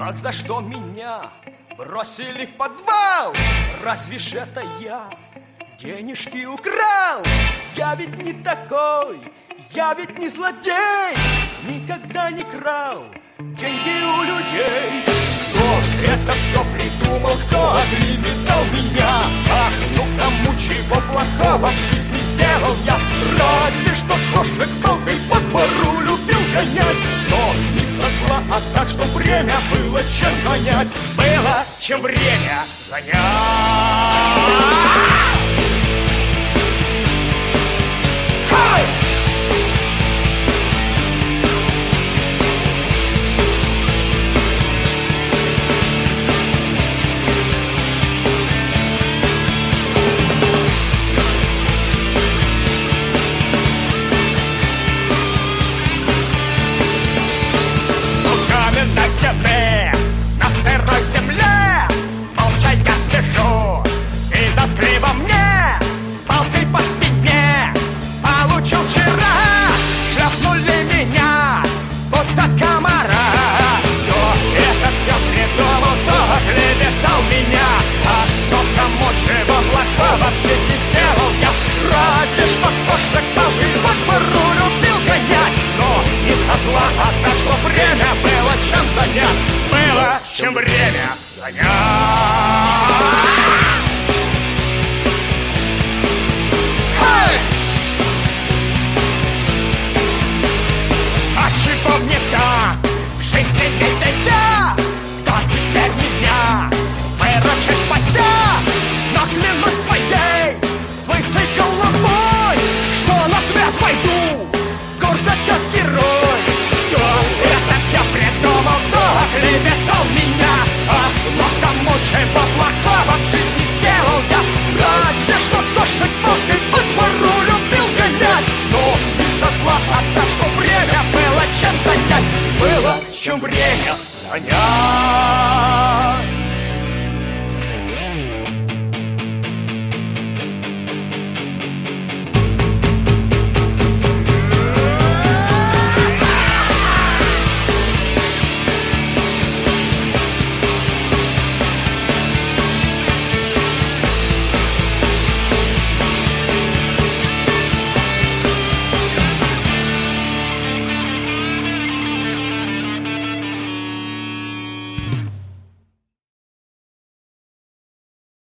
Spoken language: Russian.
Ах, за что меня бросили в подвал? Разве ж это я денежки украл? Я ведь не такой, я ведь не злодей, никогда не крал деньги у людей. Кто это все придумал, кто оклеветал меня? Ах, ну кому чего плохого в жизни сделал я? Разве что кошек палкой по двору любил гонять, но не со зла, а так, что время было чем занять. Было чем время занять. Хай! На сырой земле молча я сижу, и тоски во мне палкой по спине получил вчера. Шлепнули меня, будто комара. Кто это все придумал, кто оклеветал меня? А кто кому чего плохого в жизни сделал я? Разве что кошек палкой по двору любил гонять, но не со зла, а так, что время было чем занять. Было чем время занять.